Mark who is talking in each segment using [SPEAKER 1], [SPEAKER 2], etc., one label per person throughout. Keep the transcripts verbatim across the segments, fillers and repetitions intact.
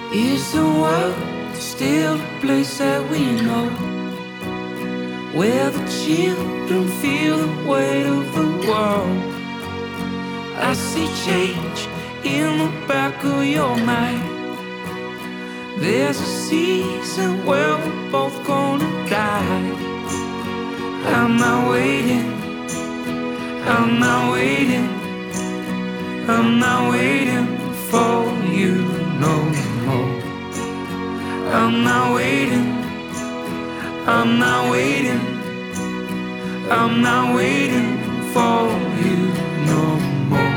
[SPEAKER 1] Is the world still a place that we know, where the children feel the weight of the world? I see change in the back of your mind. There's a season where we're both gonna die. I'm not waiting, I'm not waiting, I'm not waiting for you no more. I'm not waiting, I'm not waiting, I'm not waiting for you no more.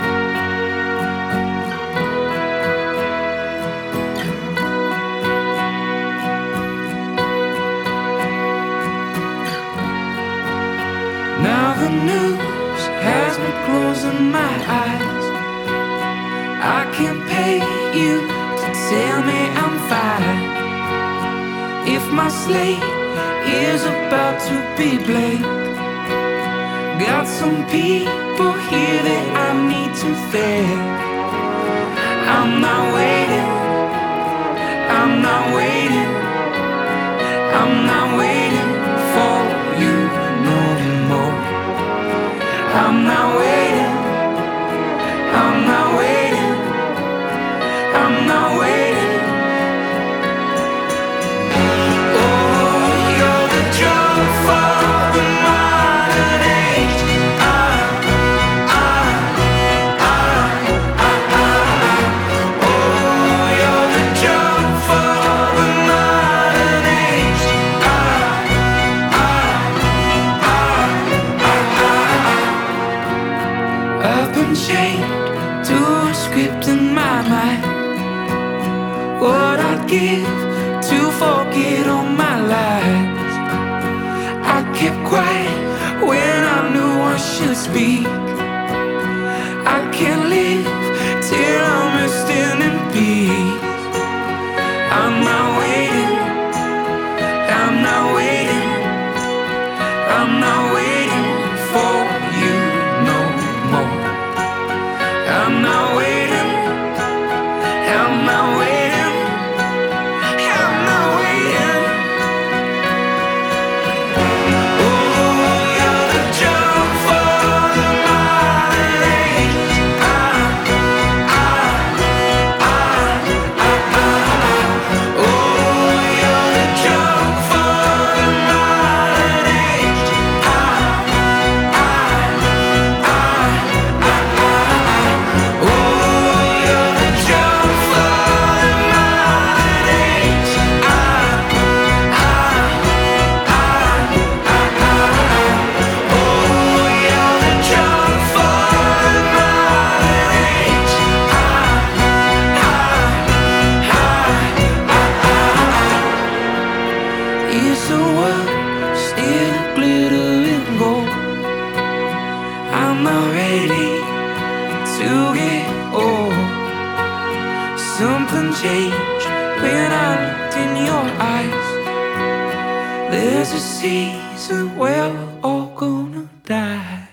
[SPEAKER 1] Now the news has me closing my eyes. I can't pay you to tell me I'm fine. If my slate is about to be blank, got some people here that I need to thank. I'm not waiting, I'm not waiting, I'm not waiting for you no more. I'm not waiting, I'm not waiting, I'm not waiting. Oh, you're the drug for the modern age. Ah, ah, ah, ah, ah. Oh, you're the drug for the modern age. Ah, ah, ah, ah, ah. I've been chained to a script in my mind. What I'd give to forget all my lies. I kept quiet when I knew I should speak. I can't live till I'm resting in peace. I'm not waiting, I'm not waiting, I'm not waiting for you no more. I'm not waiting, I'm not waiting, I'm not waiting. Oh, you're the drug for the modern age. Ah, ah, ah, ah, ah. Oh, you're the drug for the modern age. Ah, ah, ah, ah, ah. Oh, you're the drug for the modern age. Ah, ah, ah, ah, ah. Oh, you're the drug for the modern age. Ah, ah, ah, ah. Is the world still glittering gold? I'm not ready to get old. Something changed when I looked in your eyes. There's a season where we're all gonna die.